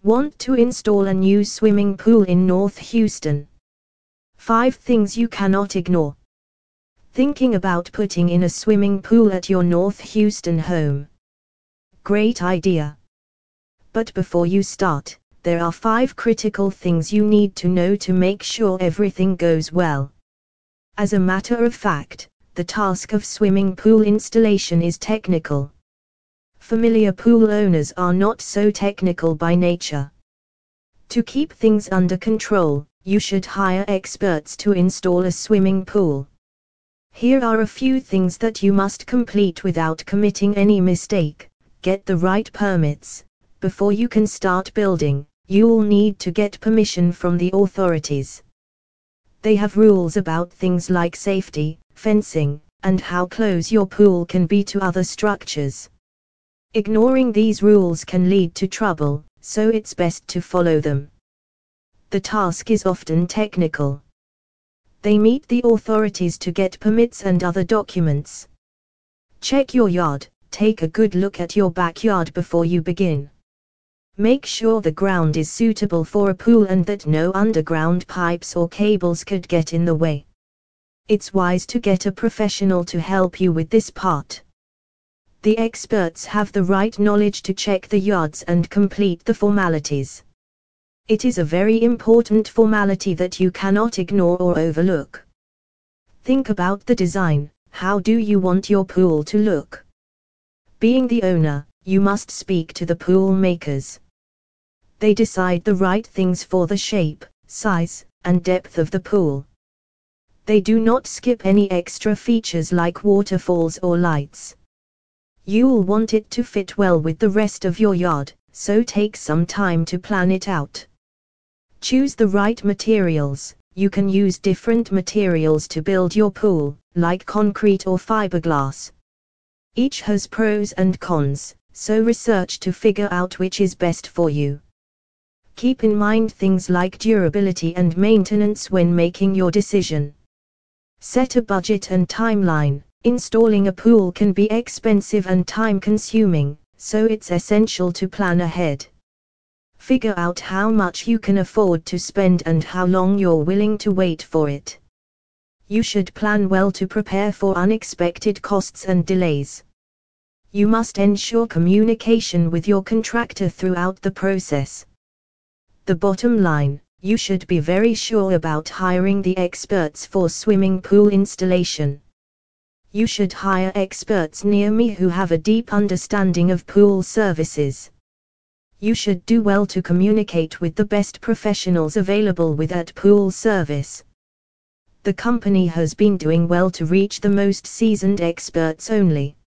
Want to install a new swimming pool in North Houston? 5 things you cannot ignore. Thinking about putting in a swimming pool at your North Houston home? Great idea. But before you start, there are 5 critical things you need to know to make sure everything goes well. As a matter of fact, the task of swimming pool installation is technical. Familiar pool owners are not so technical by nature. To keep things under control, you should hire experts to install a swimming pool. Here are a few things that you must complete without committing any mistake. Get the right permits. Before you can start building, you'll need to get permission from the authorities. They have rules about things like safety, fencing, and how close your pool can be to other structures. Ignoring these rules can lead to trouble, so it's best to follow them. The task is often technical. They meet the authorities to get permits and other documents. Check your yard. Take a good look at your backyard before you begin. Make sure the ground is suitable for a pool and that no underground pipes or cables could get in the way. It's wise to get a professional to help you with this part. The experts have the right knowledge to check the yards and complete the formalities. It is a very important formality that you cannot ignore or overlook. Think about the design. How do you want your pool to look? Being the owner, you must speak to the pool makers. They decide the right things for the shape, size, and depth of the pool. They do not skip any extra features like waterfalls or lights. You'll want it to fit well with the rest of your yard, so take some time to plan it out. Choose the right materials. You can use different materials to build your pool, like concrete or fiberglass. Each has pros and cons, so research to figure out which is best for you. Keep in mind things like durability and maintenance when making your decision. Set a budget and timeline. Installing a pool can be expensive and time-consuming, so it's essential to plan ahead. Figure out how much you can afford to spend and how long you're willing to wait for it. You should plan well to prepare for unexpected costs and delays. You must ensure communication with your contractor throughout the process. The bottom line, you should be very sure about hiring the experts for swimming pool installation. You should hire experts near me who have a deep understanding of pool services. You should do well to communicate with the best professionals available with that pool service. The company has been doing well to reach the most seasoned experts only.